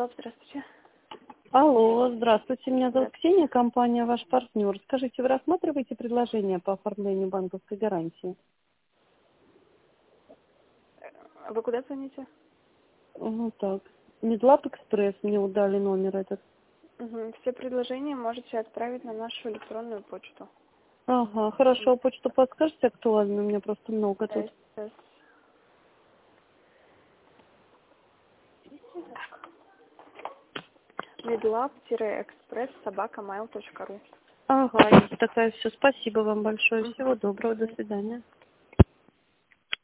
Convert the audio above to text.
Медлаб, здравствуйте. Алло, здравствуйте, меня зовут Ксения, компания «Ваш партнер». Скажите, вы рассматриваете предложение по оформлению банковской гарантии? Вы куда звоните? Так. Медлаб Экспресс, мне удали номер этот. Все предложения можете отправить на нашу электронную почту. Ага, хорошо, почту подскажете актуальную, у меня просто много тут. medlab-express@mail.ru. Ага, есть такая, все, спасибо вам большое, всего доброго, до свидания.